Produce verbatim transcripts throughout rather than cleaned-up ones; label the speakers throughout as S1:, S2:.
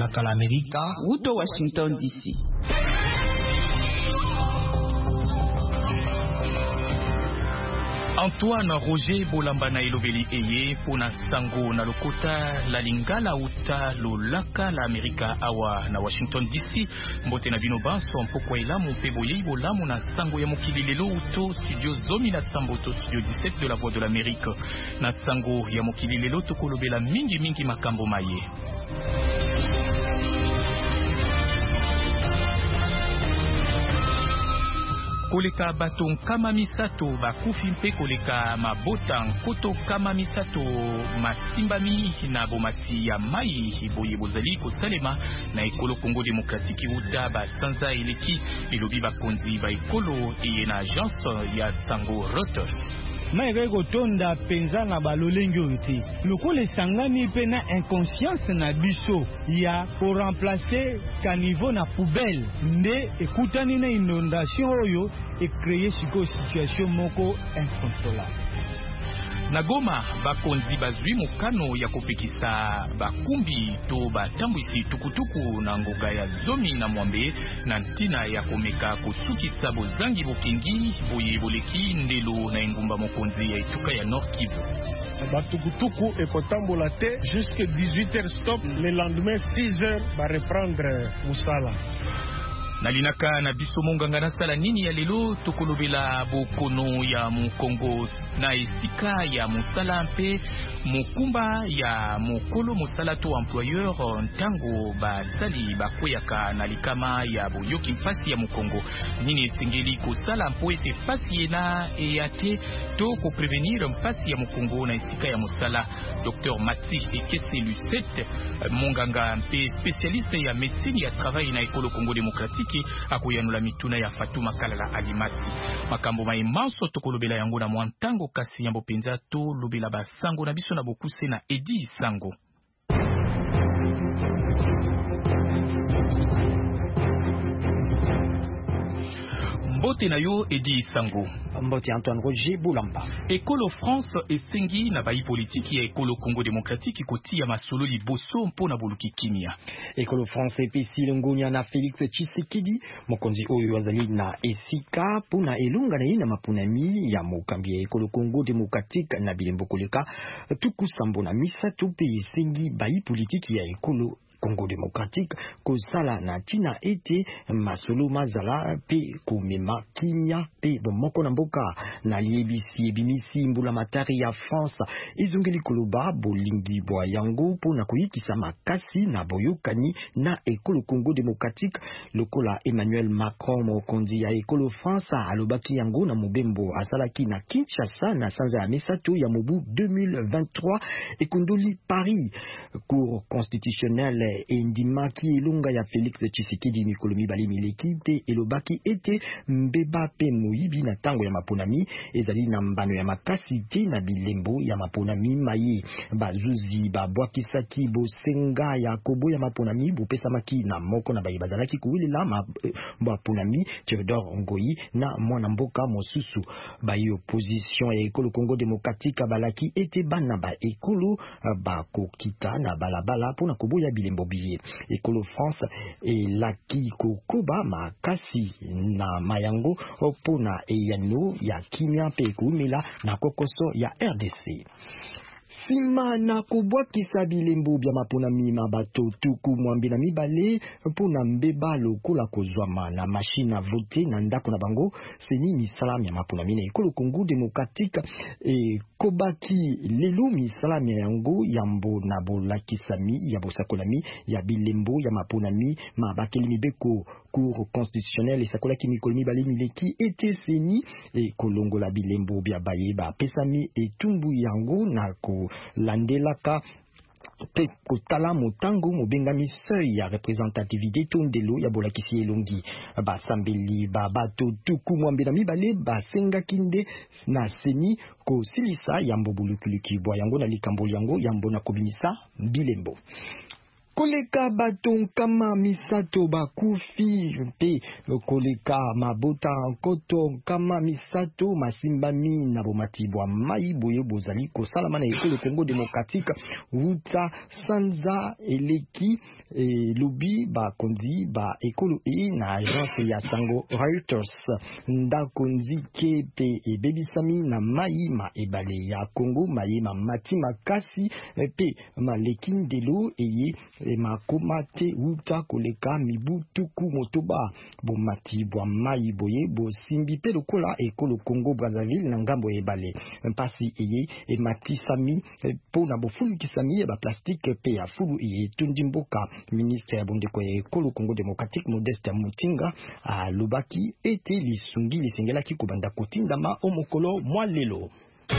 S1: kolobelaka la Amerika
S2: uto Washington D C.
S3: Antoine Roger Bolambana elobeli eye pona sango na lokota la lingala uta lolaka la Amerika awa na Washington D C. Mbote na bino banso mpoko elamu mpe boyei bolamu na sango ya mokili lelo uto studio zomi na sambo to studio dix-sept de la Voix de l'Amérique. Na sango ya mokili lelo tokolobela mingi mingi makambo maye. Koleka bato nkama misato bakufi mpe koleka mabota nkoto kama misato masimbami na bomati ya mai boye bozali kosalema na ekolo Congo Démocratique uta basanza eleki elobi bakonzi ba ekolo eye na agence ya Sango Reuters.
S4: Maire kotonda penza na balolengi oyo te lokola esangani mpe na inconscience na biso ya koremplacer caniveau na poubelle nde ekutani na inondation oyo ekreye sikoyo situation moko incontrôlable.
S3: Na Goma bakonzi bazwi mokano ya kopekisa bakumbi to batambwisi tukutuku na ngoga ya zomi na mwambe na ntina ya komeka kosukisa bozangi bokengi boye boleki ndelo na engumba mokonzi ya etuka ya Nord Kivu.
S5: Batukutuku ekotambola te jusque dix-huit heures stop, le lendemain six heures ba reprendre musala.
S3: Nalinaka na biso monganga na sala nini ya lelo tokolobela bokono ya Mukongo na esika ya musala mpe mokumba ya mokolo musala to employeur ntango basali bakweyaka na likama ya boyoki mpasi ya Mukongo nini esengeli kosala mpo ete pasi ena eyate to ko prevenir mpasi ya Mukongo na esika ya musala. Docteur Mati Ekese Lucette monganga mpe spécialiste ya médecine ya travail na ekolo Congo Démocratique akoyanula mituna ya Fatuma Kalala Alimasi. Makambo maimanso tokolobela yango na mwantango kasi yambo penza to lobela basango na biso na bokuse na Edi Sango. Mbote na yo Edi Sango.
S6: Mbote Antoine Roger Bolamba.
S3: Ekolo France esengi na bai politiki ya ekolo Congo Démocratique koti ya masolo liboso mpo na boluki kimia.
S6: Ekolo France epesi longonya na Félix Tshisekedi mokonzi oyo azali na esika pona elunga na ina mapunami ya mokambi ya ekolo Congo Démocratique na bilembo koleka tukusambo na misato pe esengi bai politiki ya ekolo Congo Démocratique kozala na tina ete masolo mazala pe komema kimia pe bomoko na mboka na liebisi ebimisi mbula matari ya France izungeli koloba bolingi bwa yango pona koyikisa makasi na boyokani na ekolo Congo Démocratique lokola Emmanuel Macron mokonzi ya ekolo France alobaki yango na mobembo asalaki na Kinshasa na sanza ya misato ya mobu deux mille vingt-trois ekondoli Paris cour constitutionnelle endima ki elunga ya Félix Tshisekedi mikolo mibale mileki te elobaki ete mbeba pe moyibi na tango ya maponami ezali na mbano ya makasi te na bilembo ya maponami maye bazuzi babwakisaki bosenga ya kobo ya maponami bopesamaki na moko na baye bazalaki kuwilela maponami Theodore Ngoyi na mwana mboka mosusu baye opposition ya ekolo Congo Démocratique balaki ete bana ba ekolo bakokita na balabala pona koboya bilembo biye. Ekolo France elaki kokoba makasi na mayango pona eyano ya kimia pe kumela na kokoso ya R D C. Sima na kobwakisa bilembo bya maponami mabato tuku mwambi na mibale pona mbeba lokola kozwama na machine à voter na ndako na bango seni misala ya maponami na ekolo Congo Démocratique e kobaki lelo misala yango yambo na bolakisami ya bosakolami ya bilembo ya maponami mabakeli mibeko cour constitutionnelle esakolaki mikolo mibale mileki ete seni e kolongola bilembo bya bayeba pesami etumbu yango na ko landelaka pe kotala motango mobengami seuil ya représentativité tondelo ya bolakisi elongi basambeli babato tuku mwambe na mibale basengaki nde na seni kosilisa yambo bulukiliki bwa yango na likambo yango yambo na kobimisa bilembo. koleka baton kama misato bakufi pe koleka mabota nkoto kama misato masimbami na bomatibwa mai boye bozali kosalama na ekolo Congo démocratique wuta sanza eleki e lobi ba konzi ba ekolo e na agence ya sango Reuters ndakonzi kepe e bebisami na mai ma ebale ya Congo mai ma mati makasi pe malekindelo eye e makomate wuta koleka mibu tuku motoba bomati bwa mai boye bo simbi pe lokola ekolo Congo Brazzaville na ngambo ebale mpasi eye e matisami po na bofulu kisami ba plastique pe ya fulu eye tundimboka ministre ya bondeko ya ekolo Congo démocratique Modeste Mutinga a lobaki ete lisungi lisengelaki kobanda kotindama omokolo mwa lelo.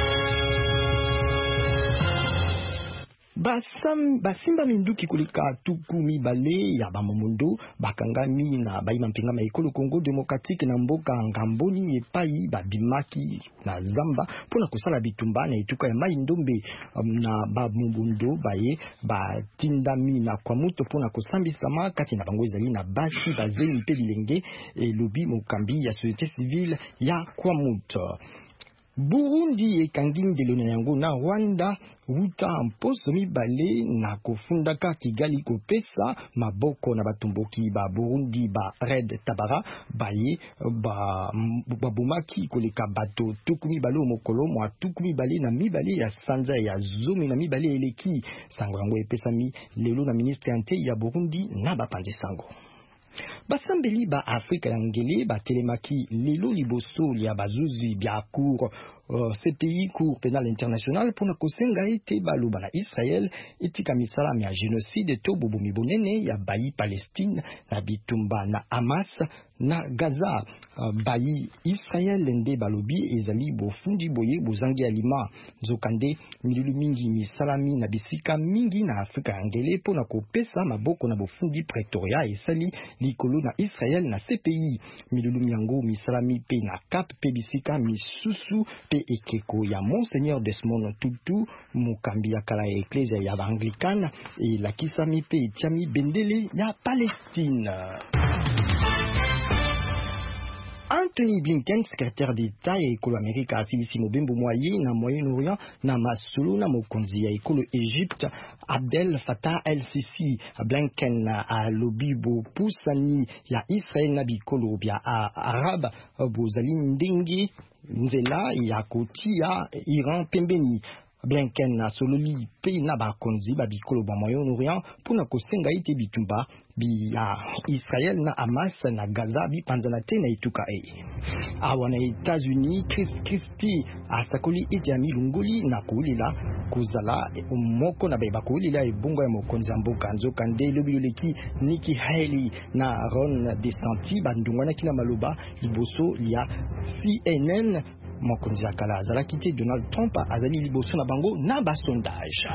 S6: Basam basimba minduki kulika tuku mibale ya bamomondo bakangami na baima mpinga ma ekolo Congo démocratique na mboka ngamboni epai babimaki na zamba pona kusala bitumba na etuka ya mai ndombe um, na bamomondo baye batindami na kwa muto pona kusambisama kati na bango ezali na basi bazeli pe bilenge e lobi mokambi ya société civile ya kwa muto. Burundi ekangindelo na yango na Rwanda wuta mposo mibale na kofundaka Kigali kopesa maboko na batumboki ba Burundi ba Red Tabara baye ba babumaki koleka bato tuku mibale mokolo mwa tuku mibale na mibale ya sanza ya zomi na mibale eleki sango yango epesami lelo na ministre ante ya Burundi na bapande sango. Basambeli ba Afrika ya ngele ba telemaki lelo liboso ya bazuzi bya cour uh, C P I cour pénal international pona kosenga ete baluba na Israël etika misala ya génocide to bobomi bonene ya bayi Palestine na bitumba na Hamas na Gaza uh, bayi Israël nde balobi ezali bofundi boye bozangi alima nzokande milulu mingi misalami na bisika mingi na Afrika ya ngele pona kopesa maboko na bofundi Pretoria esali likolo na Israël na C P I milulu miango misalami pe na Cap pe bisika misusu pe ekeko ya Monseigneur Desmond Tutu mukambi ya kala ya Ecclesia ya Anglikana e la kisami pe etiami bendele ya Palestine. Anthony Blinken, secrétaire d'État et écolo Amérique asibisi mobembo moyen na Moyen-Orient na masulu na mokonzi ya écolo Égypte Abdel Fattah el-Sisi. Blinken a lobi bo pusani ya Israël na bikolo bya Arab bozali ndenge nzela ya kotia Iran pembeni. Blinken na sololi pe na bakonzi ba bikolo ba Moyen-Orient pona kosenga ite bitumba bi ya Israël na Hamas na Gaza bi panzana te na ituka e. Awa na États-Unis Chris Christie asakoli ite ya milungoli na kuulila kuzala moko na beba kuulila ebongo ya mokonzi mboka nzoka nde lobiloleki Nikki Haley na Ron DeSantis bandungwana kina maloba liboso ya C N N. Mokonzi ya kala azalaki te Donald Trump azali liboso na bango na ba sondage.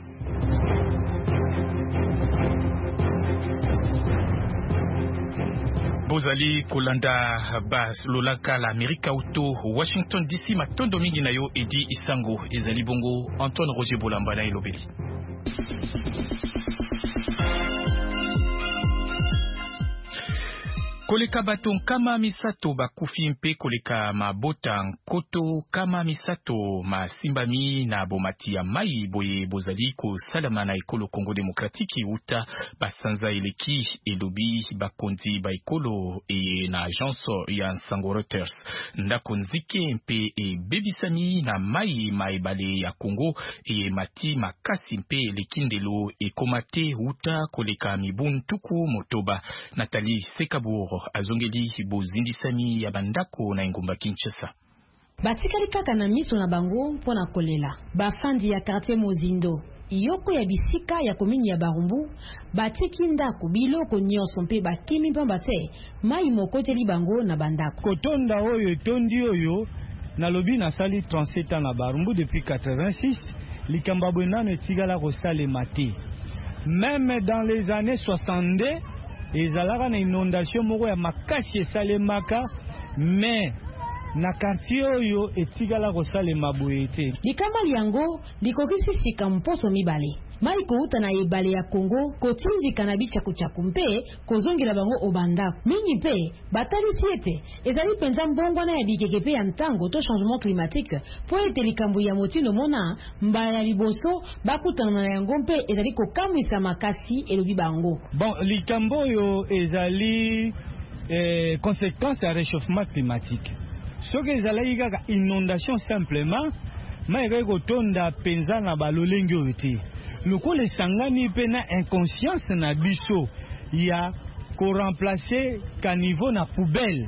S3: Bozali kolanda bas lolaka la Amerika auto Washington D C matondo mingi na yo edi isango ezali bongo Antoine Roger Bolamba na elobeli. Koleka baton kama misato bakufi mpe koleka mabota nkoto kama misato masimbami na bomati ya mai boye bozali ko salama na ekolo Congo démocratique uta basanza eleki elobi bakonzi ba ekolo e na agence ya sango Reuters ndakonzike mpe e bebisani na mai maibale ya Congo e mati makasi mpe lekindelo e komate uta koleka mibuntuku motoba. Nathalie Sekabur azongeli bozindisami ya bandako na ngomba Kinshasa.
S1: Batikali kaka na miso na bango mpona kolela. Bafandi ya quartier Mozindo yoko ya bisika ya komini ya Barumbu batiki ndako biloko nyonso mpe bakimi mpamba te mai mokoteli bango na bandako.
S4: Kotonda oyo tondi oyo na lobi na sali trente-sept ans na Barumbu depuis quatre-vingt-six likamba bwenano etigala kosalema te. Même dans les années soixante-deux ezalaka na inondation moko ya makasi esalemaka mais na quartier oyo etigala kosalema boye te.
S1: Likama liango likokisi sika mposo mibale. mai kouta na ebale ya Congo kotindika na bicha kuchakumpe kozongela bango obanda mingi pe batalisi ete ezali penza mbongwana ya bikekepe ya ntango to changement climatique po ete likambo ya motindo mona mbala liboso bakutana na yango mpe ezali kokamwisa makasi elobi bango.
S4: Bon, likambo yo ezali eh, conséquence ya réchauffement climatique. Soki ezali kaka inondation simplement mai kaka kotonda penza na balolengi oyo te. Lokola esangani pe na inconscience na biso ya ko remplacer caniveau na poubelle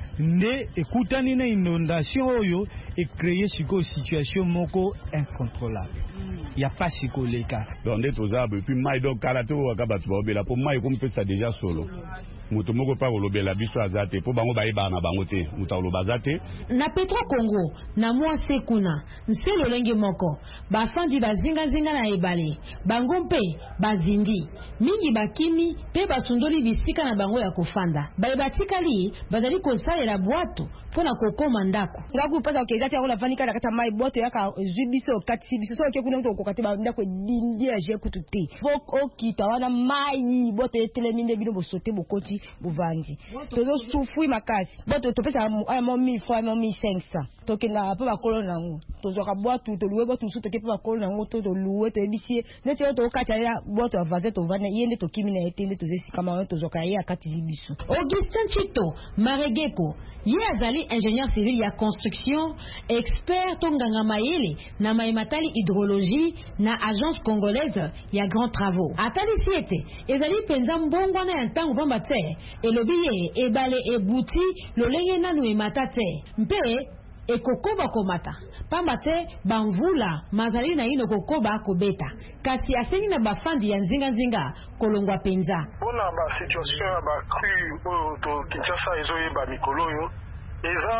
S4: nde ekutani na inondation oyo e créer siko situation moko incontrôlable. Ya pas sikoleka.
S7: Donc nde tozaba puis mai donc karato wakabatu baobela po mai kompesa déjà solo. Mutu moko pa kolobela biso azate po bango bayiba na bango te mutu oloba te.
S1: Na Petro Congo na mwa sekuna nselo lenge moko bafandi bazinga zinga na ebale bango mpe bazindi mingi bakimi pe basundoli bisika na bango ya kofanda bayibatikali bazali kosalela bwato pona kokoma ndako
S8: ngaku pasa okezati yango nafandi kala kata mai bwato yaka zubiso kati biso so okekuna mto kokati ba ndako dindi ya je kutu te bok okita wana mai bwato etelemi nde bino bosote bokoti buvandi tozo sufui makasi bwato topesa mo mille fois mo mille cinq cents tokenda pa bakolo nango tozo ka bwato to luwe bwato suto ke pa bakolo nango to to luwe to ebisie neti to okata ya bwato avaze to vana yende to kimi na etende tozo sikama tozo ka ya kati biso.
S1: Augustin Chito Maregeko ye azali ingénieur civil ya construction expert tonganga mayele na maimatali hydrologie na agence congolaise ya grand travaux atali siete ezali penza mbongwana ya ntango pamba te elobi ye ebale ebuti lolenge nanu emata te mpe ekokoba komata pamba te bamvula mazali na ino kokoba kobeta kasi asengi na bafandi ya nzinga nzinga kolongwa penza
S5: mpona ba situation ya ba cru oyo to Kinshasa ezoyeba mikolo oyo eza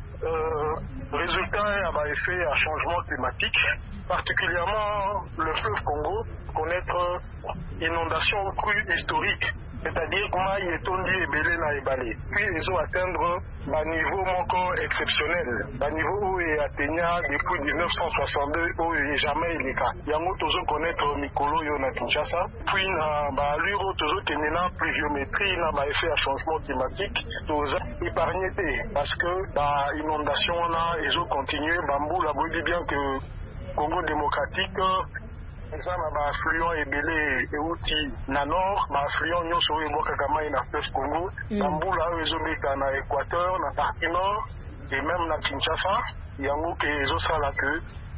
S5: euh, résultat ya ba effet ya changement climatique, particulièrement le fleuve Congo connaître inondation crue historique, c'est-à-dire comment il est tondi et belé na ebale. Puis ils ont atteindre un niveau encore exceptionnel, un niveau où il atteignait depuis mille neuf cent soixante-deux où il n'est jamais le cas. Yango tozo connaître Mikolo yo na Kinshasa, puis na ba allure tozo tenena pluviométrie na ba effet à changement climatique, tozo épargné parce que ba inondation na ils ont continué bambou la dit bien que Congo démocratique eza na ba affluent ebele euti na nord ba affluent nyonso oyo ebwakaka mai na fleuve Congo bambula oyo ezobeta na Équateur na partie nord et même na Kinshasa yango ke ezosala ke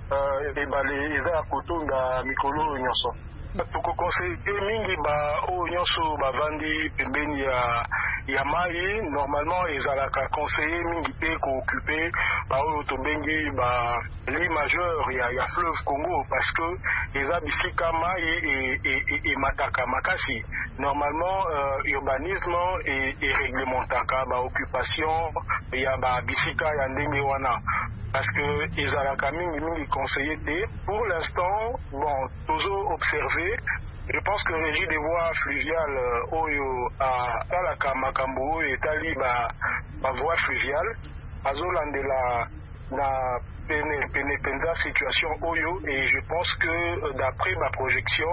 S5: ebale eza ya kotonda mikolo oyo nyonso tokokonseye mingi ba oyo nyonso bavandi pembeni ya ya mai normalement ezalaka conseiller mingi pe kookupe ba oyo tobengi ba lit majeur ya, ya fleuve Congo parce que eza bisika mai emataka makasi normalement euh, urbanisme et, et réglementaka ba occupation ya ba bisika ya ndenge wana parce que ezalaka mingi mingi conseiller te pour l'instant bon tozo observer. Je pense que le régie des voies fluviales oyo a talaka makambo oyo etali ba ba voie fluviale azolandela na pene pene penza situation oyo et je pense que d'après ma projection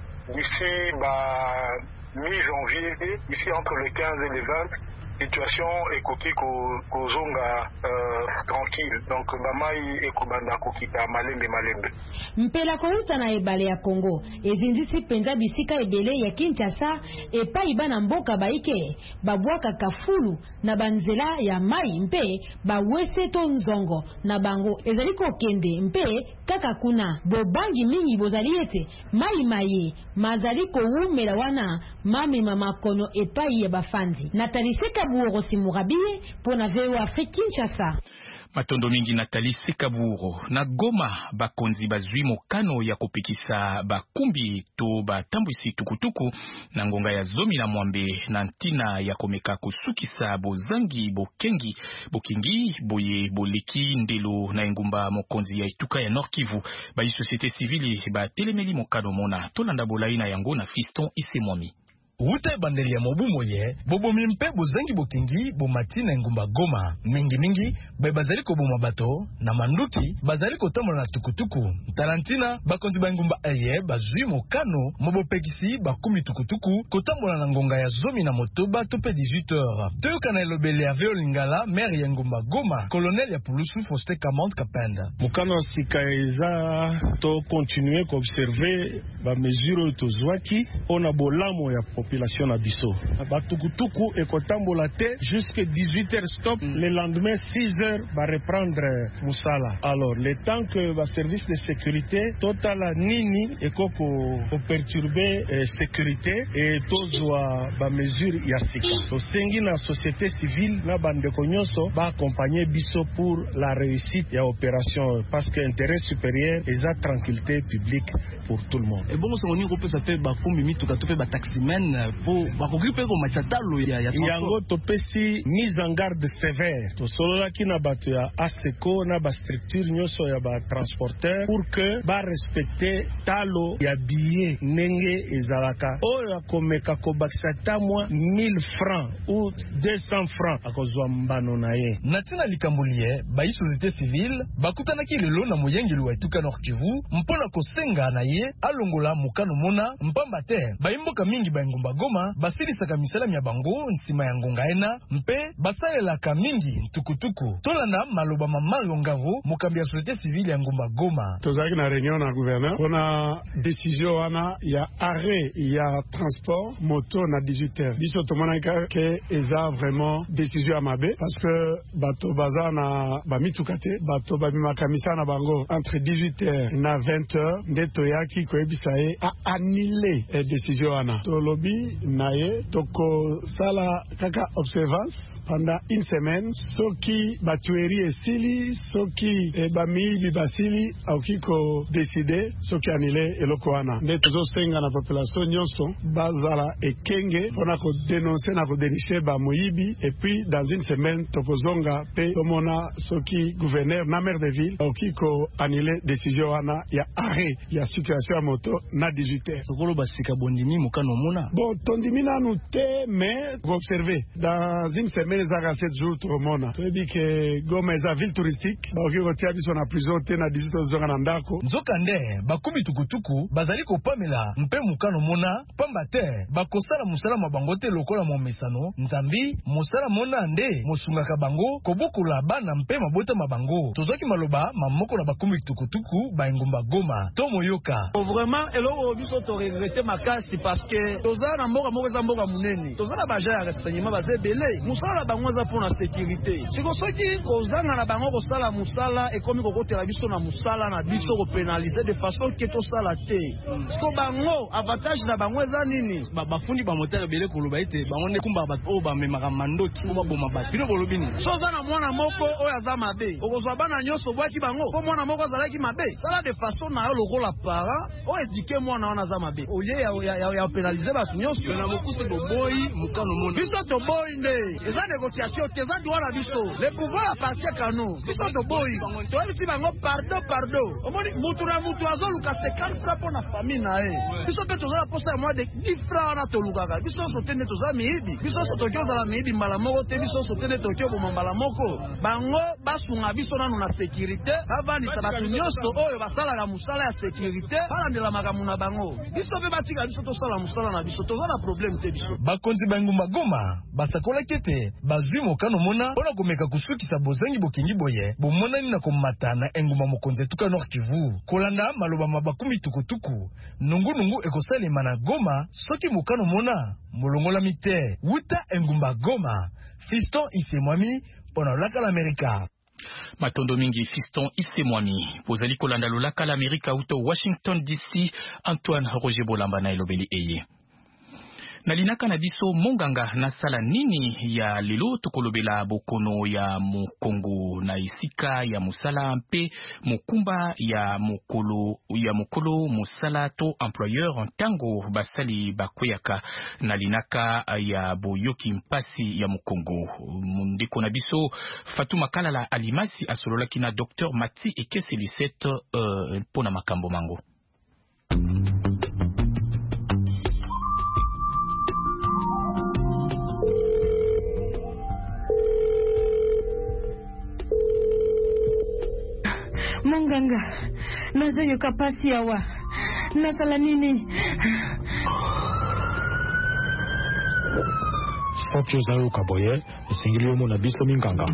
S5: d'ici ba mi-janvier ici entre le quinze et le vingt situation ekoki kozonga euh, tranquille donc bamai ekobanda kokita malembe malembe
S1: mpela kouta na ebale ya Congo ezindisi penza bisika ebele ya Kinshasa epai bana mboka baike babwaka kafulu na banzela ya mai mpe bawese to nzongo na bango ezali kokende mpe kaka kuna bobangi mingi bozali ete mai maye mazali koumela wana mami mama kono epai ya bafandi nataliseka buoro simurabie pona veo Afrique Kinshasa.
S3: Matondo mingi Nathalie Sekaburo na Goma bakonzi bazwi mokano ya kopekisa bakumbi to batambwisi tukutuku na ngonga ya zomi na mwambe na ntina ya komeka kusukisa bozangi bokengi bokingi boye boleki ndelo na engumba mokonzi ya ituka ya Nord Kivu ba société civile ba telemeli mokano mona tolanda bolaina yango na Fiston Isemwami.
S9: Uta bandeli ya mobu moye, bobo mimpe bozangi bokingi bomati na ngumba Goma. Mingi mingi, bay bazali ko boma bato, na manduki, bazali ko tambola na tukutuku. Tarantina, bakonzi ba ngumba aye, bazui mokano, mobo pekisi, bakumi tukutuku, kotambola na ngonga ya zomi na motoba tope dix-huit heures. Teo kana elobele ya Veo Lingala, maire ya ngumba Goma, colonel ya Pulusu Foste Kamante Kapenda.
S10: Mokano sika eza to continuer ko observer ba mesure to zwaki, on a bolamo ya population na biso. Ba tukutuku e kotambola te jusqu'à dix-huit heures stop, mm. Le lendemain six heures va reprendre musala. Alors le temps que ba service de sécurité totala nini e koko ko perturber eh, sécurité et tozwa ba mesure ya sika. To sengi na société civile na bande konyoso ba accompagner biso pour la réussite ya opération parce que intérêt supérieur et la tranquillité publique pour tout le monde.
S9: Et bon ça on y repose ça fait ba kombi mituka to pe ba taximen pour ba kokipe ko machatalo ya ya
S10: yango to pesi mise en garde sévère to solola ki na bato ya ASECO na ba structure nyoso ya ba transporteur pour que ba respecter talo ya billet nenge ezalaka oyo akomeka ko bakisa tamwa mille francs ou deux cents francs akozwa mbano na ye
S9: natina likambulie ba société civile bakutana ki lelo na moyengeli wa etuka Nord Kivu mpona kosenga na ye alongola mukano mona mpamba te baimboka mingi ba ngumba Goma basilisaka misala ya bango nsima ya ngonga ena mpe basalelaka mingi tukutuku tolanda maloba mamalo ngavo mokambi ya société civile ya ngumba Goma
S11: tozaki na réunion na gouverneur pona décision wana ya arrêt ya transport moto na dix-huit heures biso tomonaka ke eza vraiment décision ya mabe parce que bato baza na bamituka te bato babimaka misala na bango entre dix-huit heures na vingt heures nde toyaki koyebisa ye a annulé e décision wana tolobi na ye toko sala kaka observance pendant une semaine soki batueri esili soki e bamiyibi basili akoki ko décider soki annulé eloko wana nde tozosenga na population nyonso bazala ekenge mpona kodénonce na kodéniche bamoyibi et puis dans une semaine tokozonga pe tomona soki gouverneur na maire de ville akoki ko annulé décision wana ya arrêt ya circulation ya moto na dix-huit heures
S9: sokolo basika bondimi mokano mona
S11: bon tondimi nanu te mais observer dans une semaine ezaka sept jours tomona toyebi ke Goma eza ville touristique bakoki kotia biso na prison te na dix-huit heures zonga na ndako
S9: nzoka nde bakubi tukutuku bazali kopamela mpe mokano mona pamba te bakosala mosala mabango te lokola momesano nzambi mosala mona nde mosungaka bango kobokola bana mpe mabota mabango tozoki maloba mamoko na bakubi tukutuku baingumba Goma to moyoka
S12: vraiment eloko biso to regretter makasi parce que toza na mboka moko za mboka munene toza na baja ya renseignement baze belé musala bango za pour la sécurité siko soki kozanga na bango kosala musala ekomi kokotela biso na musala na biso ko pénaliser de façon que to sala te siko bango avantage na bango za nini
S9: bafundi ba moteur belé koloba ite bango ne kumba ba o ba memaka mandoki ko ba boma ba bino kolobi ni
S12: so za na mwana moko oyo za mabe okozwa bana nyoso bwaki bango ko mwana moko azalaki mabe sala de façon na yo lokola para o éduquer mwana wana za mabe oye ya ya ya pénaliser ba nyoso
S9: na mokuse boboyi mukano mona
S12: biso to boy nde eza négociation te za droit na biso le pouvoir appartient à nous biso to boy to elisi bango pardon pardon omoni mutu na mutu azoluka cinquante francs pour na famille na e biso pe tozala posa ya mwa de dix francs na tolukaka biso so tende toza miyibi biso so toki ozala miyibi mbala moko te biso so tende toki oboma mbala moko bango basunga biso nanu na sécurité bavandisa bato nyonso oyo basalaka mosala ya sécurité balandela makambo na bango biso pe batika biso tosala mosala na biso toza na problème te biso
S9: bakonzi bangumba Goma basakolaki ete bazwi mokano mona mpona komeka kosukisa bozengi bokengi boye bomonani na komata na engumba mokonzi etuka Nord Kivu kolanda maloba mabakumi tukutuku nungunungu ekosalema na Goma soki mokano mona molongolami te wuta engumba Goma Fiston Isemwami mpona Lolaka la Amerika.
S3: Matondo mingi Fiston Isemwami pozali kolanda Lolaka la Amerika uto Washington D C. Antoine Roger Bolamba na elobeli eye nalinaka na biso monganga na sala nini ya lelo tokolobela bokono ya mokongo na isika ya musala mpe mokumba ya mokolo ya mokolo musala to employeur ntango basali bakweyaka nalinaka ya boyoki mpasi ya mokongo ndeko na biso Fatuma Kalala Alimasi asololaki na docteur Mati Ekese Lisette uh, pona makambo mango.
S8: Minganga, nazoyoka pasi awa. Nasala nini?
S13: Soki ozayoka boye, esengeli omona biso Minganga.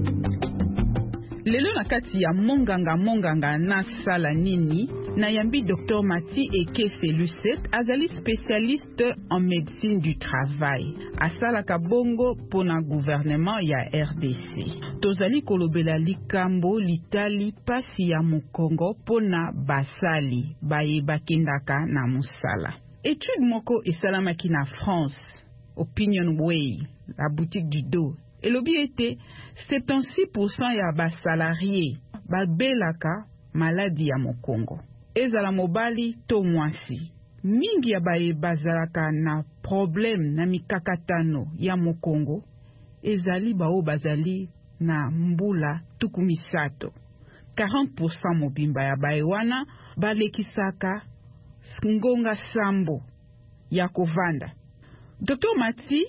S2: Lelo na kati ya monganga monganga na sala nini na yambi docteur Mati Ekese Lucette azali spécialiste en médecine du travail asala kabongo pona gouvernement ya R D C. Tozali kolobela likambo litali pasi ya Mokongo pona basali baye bakendaka na musala. Étude moko esalamaki na France, Opinion Way, la boutique du dos. Elobi ete soixante-six pour cent ya basalarié babelaka maladi ya Mokongo. Ezala mobali to mwasi. Mingi ya baye bazalaka na problème na mikakatano ya Mokongo. Ezali bao bazali na mbula tuku misato. quarante pour cent mobimba ya baye wana balekisaka ngonga sambo ya kovanda. docteur Mati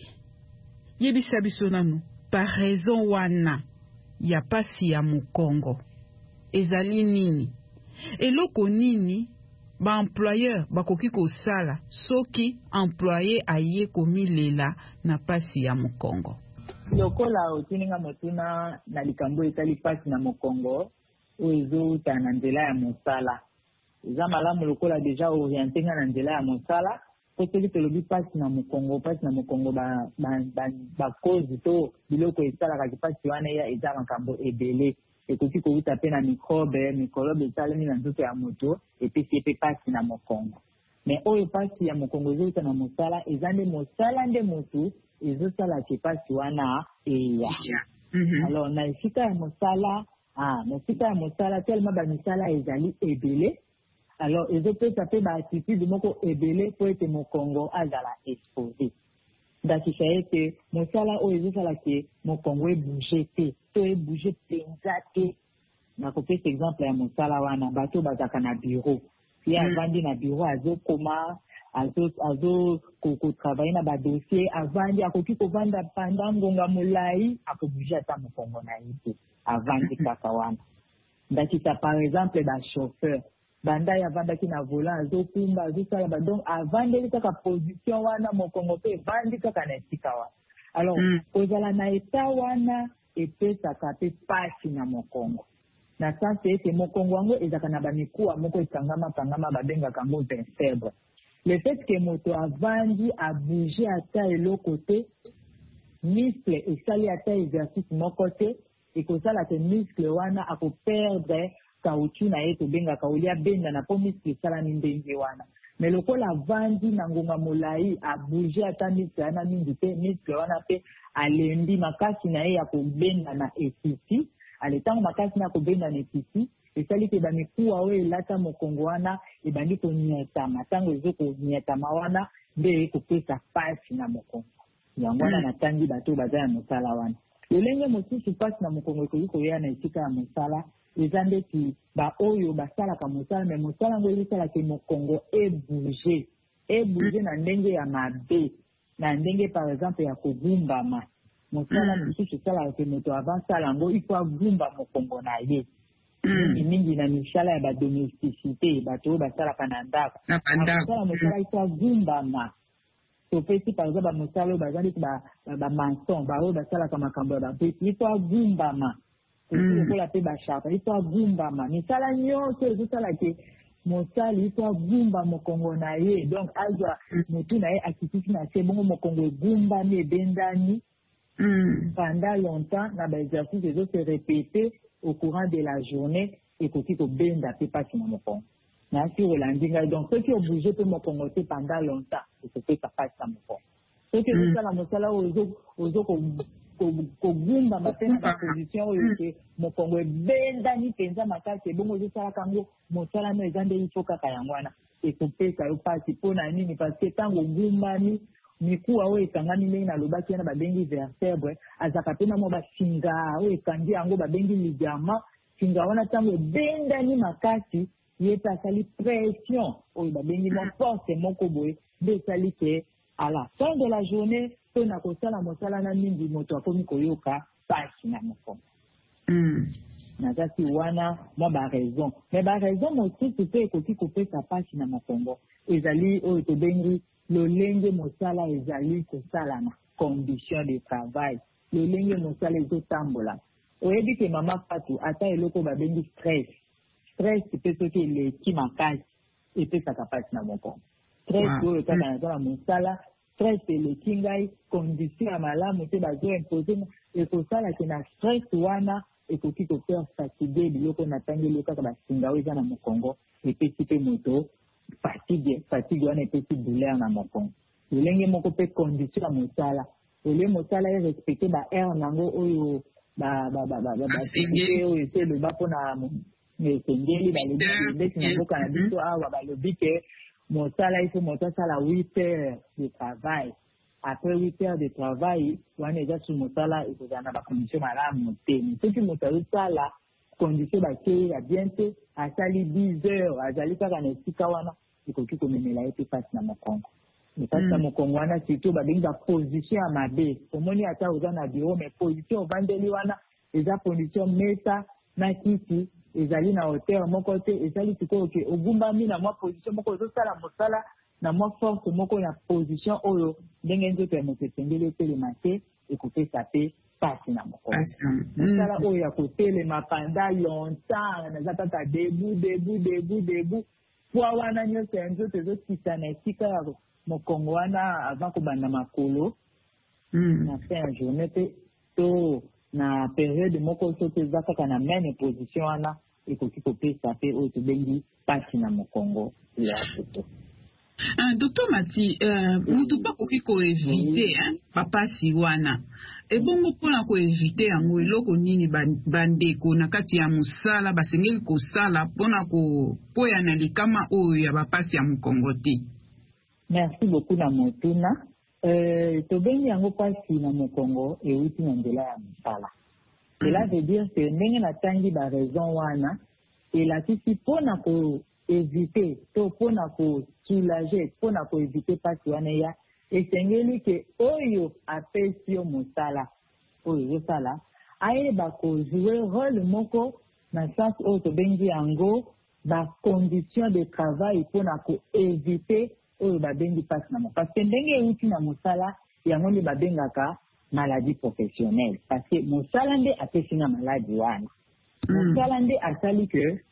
S2: yebisa biso nanu par raison wana ya pasi ya Mokongo ezali nini eloko nini ba employeur bakoki kosala soki employé aye komilela na pasi ya Mokongo.
S14: Lokola otininga motuna na likambo etali pasi na Mokongo ozo tana nzela ya mosala eza malamu lokola deja orienté na nzela ya mosala. Kote tolobi pasi na Mokongo, pasi na Mokongo ba ba ba, ba cause to biloko esala ka pasi wana ya eza makambo ebele ekoti ko uta pena microbe microbe esalemi na nzoto ya moto epesi epe pasi na Mokongo. Mais oyo pasi ya Mokongo ezo na mosala eza nde mosala nde motu ezo sala ke pasi wana eya. Mm-hmm. Alors na esika ya mosala ah na esika ya mosala tellement ba misala ezali ebele. Alors, ils ont peut taper ma attitude moko ebele pour être mon Congo à la exposé. Donc, il fait que mon sala o ils ont fait que mon Congo est bougé té, to est bougé pensaté. Na copié cet exemple à mon sala wana bateau bazaka na bureau. Si avant na bureau azo koma azo azo ko ko travailler na ba dossier avant di akoki ko vanda pendant ngonga mulai ako bougé ata mon Congo na yité avant di kaka wana. Donc, ça par exemple ba chauffeur banda ya vanda kina volant azo kumba azo sala ba donc avant de kaka position wana Mokongo pe bandi kaka na esika wana. Alors kozala na eta wana epesa kape pasi na Mokongo na sasa ete Mokongo wango ezaka na ba mikuwa moko ekangama kangama babenga kango vertèbre. Le fait que moto avandi a bouger ata eloko te muscle esali ata exercice moko te ekozala ke muscle wana ako perdre kauchu na yeto benga kaulia benda na po muscle sala ni ndenge wana. Mais lokola vandi na ngonga molai a bouger ata muscle ana mingi te muscle wana pe alendi makasi na ye ya kobenda na etiti aletango makasi na kobenda na etiti esali ke ba mikuwa oyo elata Mokongo wana ebandi konyetama tango ezo konyetama wana nde ekopesa pasi na Mokongo yango wana na tangi bato baza ya mosala wana. Lolenge mosusu pasi na Mokongo ekoki koya na esika ya mosala eza ndeti ba oyo basalaka mosala me mosala ngo esalaka Mokongo ebouge ebouge na ndenge ya mabe na ndenge par exemple ya kogumbama mosala mosusu esalaka ke moto avansala ngo ifo agumba Mokongo na ye mingi mingi na misala ya badomesticité bato oyo basalaka na ndako mosala mosala ifo agumbama topesi par exemple bamosala oyo baza ndeti bamanson baoyo basalaka makambo ya bapesi ifo agumbama lokola pe bashaka ifo agumbama misala nyonso ezosala ke mosali ifo agumba Mokongo na ye donc azwa motu na ye akitisi na se bongo Mokongo egumbami ebendani pendant longtemps na baexercice ezo se répéter au courant de la journée ekoki kobenda pe pasi na Mokongo na si olandi ngai donc soki obouge pe Mokongo te pendant longtemps ekopesa pasi na Mokongo soki ezosala mosala oyo ozo kogumba mapena na position oyo ke Mokongo ebendani mpenza makasi ebongo ezosalaka yango mosala no eza nde ifo kaka yango wana ekopesa yo pasi mpona nini parce que ntango ogumbami mikuwa oyo ekangami ndenge nalobaki wana babengi vertèbre azaka mpe na mwa basinga oyo ekandi yango babengi ligama singa wana ntango ebendani makasi ye mpe asali pression oyo babengi mwa force moko boye nde esali ke à la fin de la journée mpo na kosala mosala na mingi moto akomi koyoka pasi na Mokongo. nazaki wana mwa baraison mais baraison mosusu mpe ekoki kopesa mpasi na mokongo ezali oyo tobengi lolenge mosala ezali kosalana condition de travail lolenge mosala ezotambola oyebi ke mama Fatou ata eloko babengi stress stress mpe soki eleki makasi epesaka mpasi na mokongo stress oyo kaka naza na mosala stress eleki ngai condition ya malamu te bazoimpose ekosalaki na stress wana ekoki kofaire fatigue biloko natangeli kaka basinga oyo eza na mokongo epesi mpe moto fatigue fatigue wana epesi douleur na mokongo lolenge moko mpe condition ya mosala ole mosala erespecte baheure nango oyo basengeli oyo ese eloba mpona esengeli balobi ndeti na mboka na biso awa balobi ke mosala ifo moto asala huit heures de travail après huit heures de travail wana eza su mosala ekozala na bacondition malamu te soki moto azosala condition bakei ya bien te asali dix heures azali kaka na esika wana ekoki komemela ye te mpasi na mokongo mpasi na mokongo wana surtout babengi baposition ya mabe omoni ata oza na bureau mais position ovandeli wana eza position mesa na kiti ezali na hauteur moko te ezali sikoyo ke ogumbami na mwa position moko ozosala mosala na mwa force moko ya position oyo ndenge nzoto ya moto esengeli etelema te ekopesa pe pasi na mokongo mosala oyo ya kotelema panda longtemps naza kaka debu debu debu debu pwa wana nyonso ya nzoto ezokisa na esika ya mokongo wana avant kobanda makolo na fin ya journée te to na période moko soki eza kaka na mene position wana ekoki kopesa pe oyo tobengi pasi na mokongo ya poto.
S2: Uh, Docteur Mati, uh, mutu pa koki koevite hein, papasi wana ebongo mpona koevite yango eloko nini bandeko na kati ya mosala basengeli kosala mpona kopoya na likama oyo ya bapasi ya mokongo te?
S14: Merci beaucoup na motuna. Euh, tobengi yango pasi na mokongo euti na nzela ya mosala. Cela veut dire que ndenge natangi ba raison wana elakisi mpona koevite to mpona kosoulager mpona koevite pasi wana ya esengeli ke oyo apesi yo mosala oyo ezosala ayeba kozouer rôle moko na sens oyo tobengi yango bacondition de travail mpona koevite oyo babengi pasi na mo parce que ndenge euti na mosala yango nde babengaka maladie professionnelle parce que mosala nde apesi na maladi wana mosala nde asali ke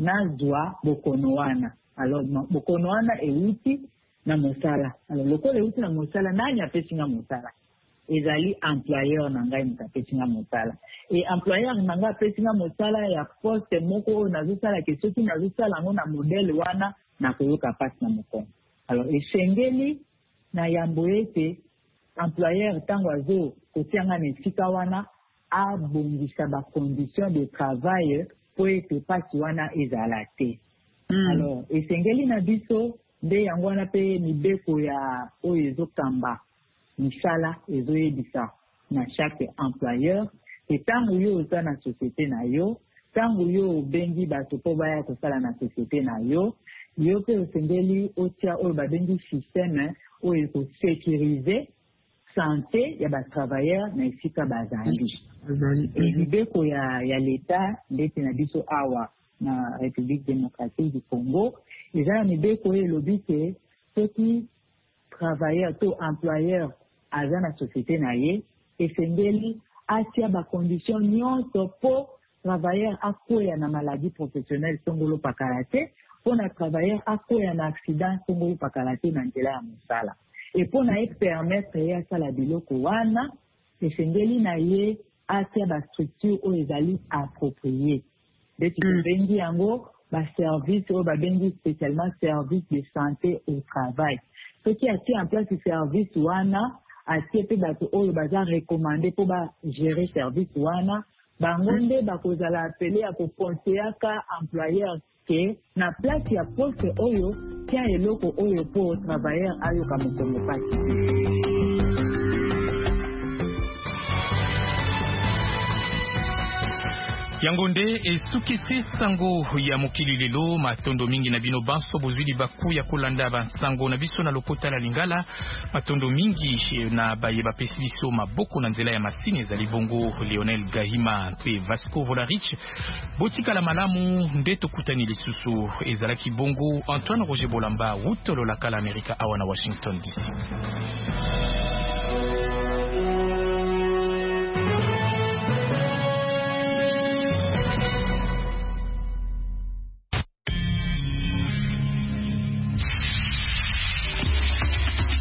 S14: nazwa bokono wana alors bokono wana euti na mosala alors lokola euti na mosala nani apesi nga mosala ezali employeur na ngai moto apesi nga mosala e employeur na ngai apesi nga mosala ya poste moko oyo nazosala ke soki nazosala yango na modele wana nakoyoka pasi na mokongo alors esengeli na yambo ete employeur ntango azo kotianga na esika wana abongisa bacondition de travail po ete pasi wana ezala te alors esengeli na biso nde yango wana mpe mibeko ya oyo ezokamba misala ezoyebisa na chaque employeur e ntango yo oza na société na yo ntango yo obengi bato mpo baya kosala na société na yo yo mpe osengeli otia oyo babengi système oyo ekosécurize santé ya batravailleur na esika bazali mibeko ya, ya leta ndeti na biso awa na République démocratique du Congo eza na mibeko oyo elobi ke soki travailleur to employeur aza na société na ye esengeli atia bacondition nyonso mpo travailleur akoya na maladie professionnelle songolo pakala te mpo na travailleur akoya na accident songolo pakala te na nzela ya mosala e mpo na ye permettre ye asala biloko wana esengeli na ye atia bastructure oyo ezali approprié ndeti tobengi yango baservice oyo babengi spécialement service de santé au travail soki atie en place service wana atie mpe bato oyo baza recommandé mpo bagérer service wana bango nde bakozala apele ya kokonseyaka employeur ke na place ya poste oyo tia eloko oyo mpo travailleur ayoka mokongo pasi.
S3: Yangonde esukisi sango ya mokili lelo matondo mingi na bino banso bozwili baku ya kolanda bansango na biso na lokota la Lingala matondo mingi na baye bapesi biso maboko na nzela ya masini ezali bongo Lionel Gahima pe Vasco Volarich botika la malamu nde tokutani lisusu ezalaki bongo Antoine Roger Bolamba wutolo la kala Amerika awa na Washington D C.